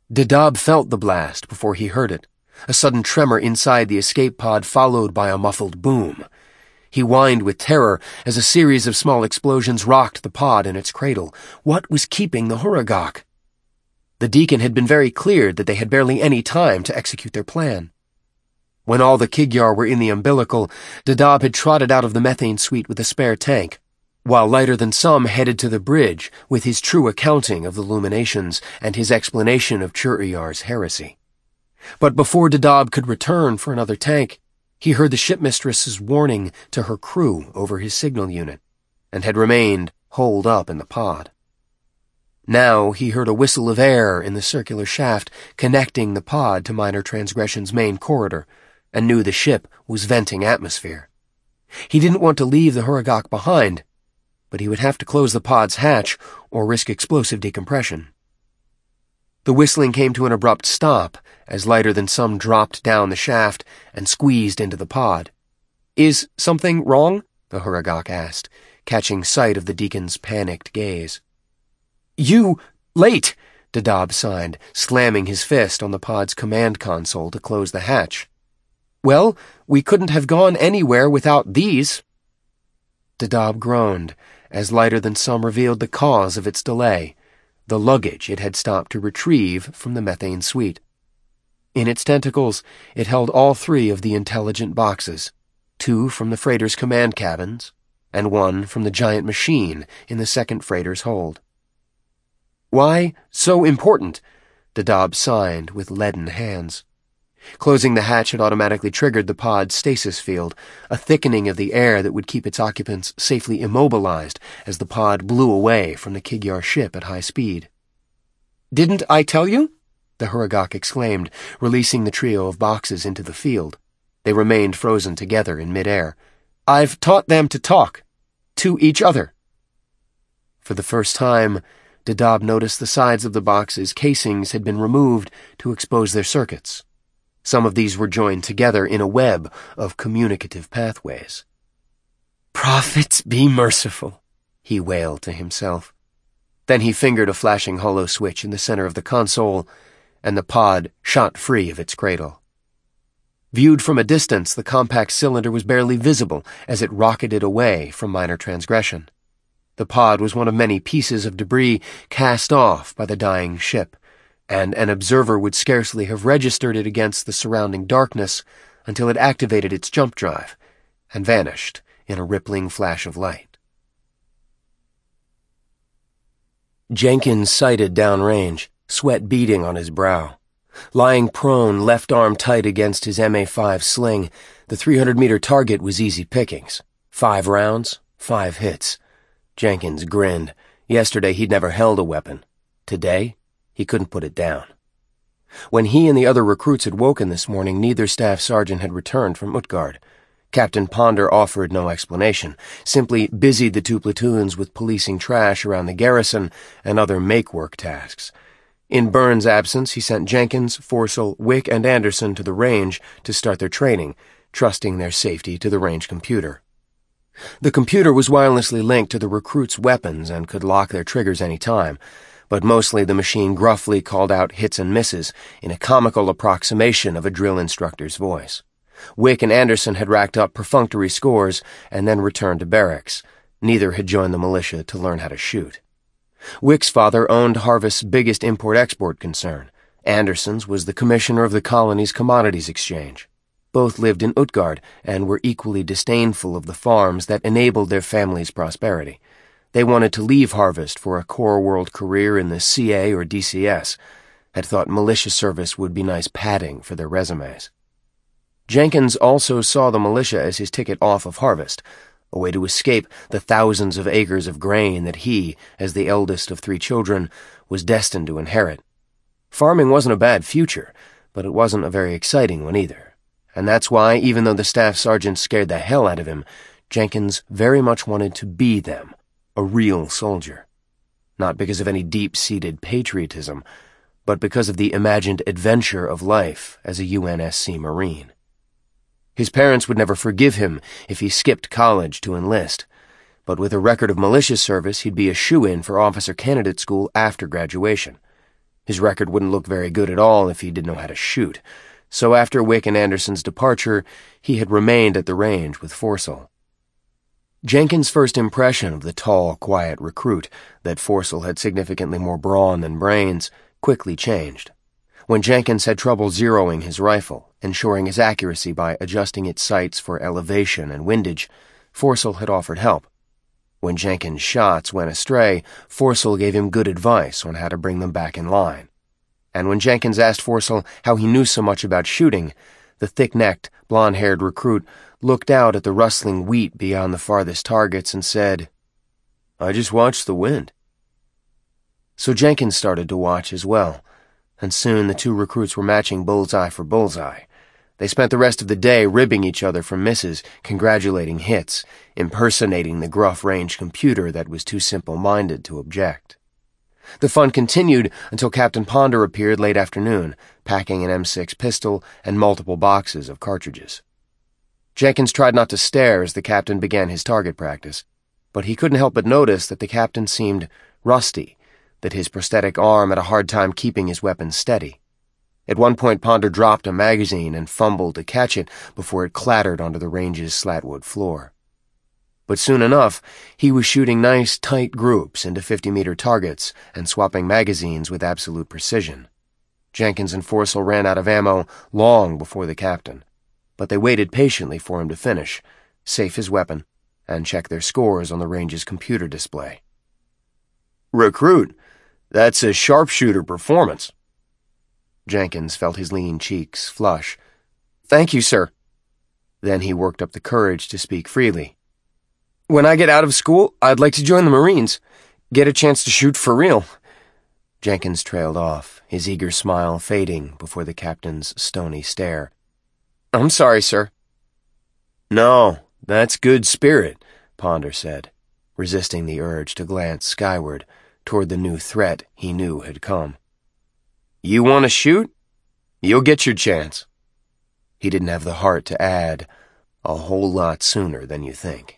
Dadab felt the blast before he heard it, a sudden tremor inside the escape pod followed by a muffled boom. He whined with terror as a series of small explosions rocked the pod in its cradle. What was keeping the Huragok? The deacon had been very clear that they had barely any time to execute their plan. When all the Kigyar were in the umbilical, Dadab had trotted out of the methane suite with a spare tank, while Lighter Than Some headed to the bridge with his true accounting of the Luminations and his explanation of Chur-Iyar's heresy. But before Dadab could return for another tank, he heard the shipmistress's warning to her crew over his signal unit, and had remained holed up in the pod. Now he heard a whistle of air in the circular shaft connecting the pod to Minor Transgression's main corridor, and knew the ship was venting atmosphere. He didn't want to leave the Huragok behind, but he would have to close the pod's hatch or risk explosive decompression. The whistling came to an abrupt stop as Lighter Than Some dropped down the shaft and squeezed into the pod. "Is something wrong?" the Huragok asked, catching sight of the deacon's panicked gaze. "You, late!" Dadab signed, slamming his fist on the pod's command console to close the hatch. "Well, we couldn't have gone anywhere without these." Dadab groaned as Lighter Than Some revealed the cause of its delay, the luggage it had stopped to retrieve from the methane suite. In its tentacles, it held all 3 of the intelligent boxes, 2 from the freighter's command cabins, and 1 from the giant machine in the second freighter's hold. "Why so important?" Dadab signed with leaden hands. Closing the hatch had automatically triggered the pod's stasis field, a thickening of the air that would keep its occupants safely immobilized as the pod blew away from the Kigyar ship at high speed. "Didn't I tell you?" the Huragok exclaimed, releasing the trio of boxes into the field. They remained frozen together in midair. "I've taught them to talk. To each other." For the first time, Dadab noticed the sides of the boxes' casings had been removed to expose their circuits. Some of these were joined together in a web of communicative pathways. "Prophets be merciful," he wailed to himself. Then he fingered a flashing hollow switch in the center of the console, and the pod shot free of its cradle. Viewed from a distance, the compact cylinder was barely visible as it rocketed away from Minor Transgression. The pod was one of many pieces of debris cast off by the dying ship, and an observer would scarcely have registered it against the surrounding darkness until it activated its jump drive and vanished in a rippling flash of light. Jenkins sighted downrange, sweat beading on his brow. Lying prone, left arm tight against his MA5 sling, the 300-meter target was easy pickings. 5 rounds, 5 hits. Jenkins grinned. Yesterday he'd never held a weapon. Today, he couldn't put it down. When he and the other recruits had woken this morning, neither staff sergeant had returned from Utgard. Captain Ponder offered no explanation, simply busied the 2 platoons with policing trash around the garrison and other make-work tasks. In Burns' absence, he sent Jenkins, Forcell, Wick, and Anderson to the range to start their training, trusting their safety to the range computer. The computer was wirelessly linked to the recruits' weapons and could lock their triggers any time, but mostly the machine gruffly called out hits and misses in a comical approximation of a drill instructor's voice. Wick and Anderson had racked up perfunctory scores and then returned to barracks. Neither had joined the militia to learn how to shoot. Wick's father owned Harvest's biggest import-export concern. Anderson's was the commissioner of the colony's commodities exchange. Both lived in Utgard and were equally disdainful of the farms that enabled their family's prosperity. They wanted to leave Harvest for a core world career in the CA or DCS, had thought militia service would be nice padding for their resumes. Jenkins also saw the militia as his ticket off of Harvest, a way to escape the thousands of acres of grain that he, as the eldest of 3 children, was destined to inherit. Farming wasn't a bad future, but it wasn't a very exciting one either. And that's why, even though the staff sergeant scared the hell out of him, Jenkins very much wanted to be them, a real soldier. Not because of any deep-seated patriotism, but because of the imagined adventure of life as a UNSC Marine. His parents would never forgive him if he skipped college to enlist, but with a record of militia service, he'd be a shoo-in for officer candidate school after graduation. His record wouldn't look very good at all if he didn't know how to shoot, so after Wick and Anderson's departure, he had remained at the range with Forcell. Jenkins' first impression of the tall, quiet recruit, that Forcell had significantly more brawn than brains, quickly changed. When Jenkins had trouble zeroing his rifle, ensuring his accuracy by adjusting its sights for elevation and windage, Forcell had offered help. When Jenkins' shots went astray, Forcell gave him good advice on how to bring them back in line. And when Jenkins asked Forcell how he knew so much about shooting, the thick-necked, blond-haired recruit looked out at the rustling wheat beyond the farthest targets and said, "I just watched the wind." So Jenkins started to watch as well, and soon the two recruits were matching bullseye for bullseye. They spent the rest of the day ribbing each other for misses, congratulating hits, impersonating the gruff range computer that was too simple-minded to object. The fun continued until Captain Ponder appeared late afternoon, packing an M6 pistol and multiple boxes of cartridges. Jenkins tried not to stare as the captain began his target practice, but he couldn't help but notice that the captain seemed rusty, that his prosthetic arm had a hard time keeping his weapon steady. At one point, Ponder dropped a magazine and fumbled to catch it before it clattered onto the range's slatwood floor. But soon enough, he was shooting nice, tight groups into 50-meter targets and swapping magazines with absolute precision. Jenkins and Forcell ran out of ammo long before the captain, but they waited patiently for him to finish, safe his weapon, and check their scores on the range's computer display. "Recruit, that's a sharpshooter performance." Jenkins felt his lean cheeks flush. "Thank you, sir." Then he worked up the courage to speak freely. "When I get out of school, I'd like to join the Marines. Get a chance to shoot for real." Jenkins trailed off, his eager smile fading before the captain's stony stare. "I'm sorry, sir." "No, that's good spirit," Ponder said, resisting the urge to glance skyward toward the new threat he knew had come. "You want to shoot? You'll get your chance." He didn't have the heart to add, "a whole lot sooner than you think."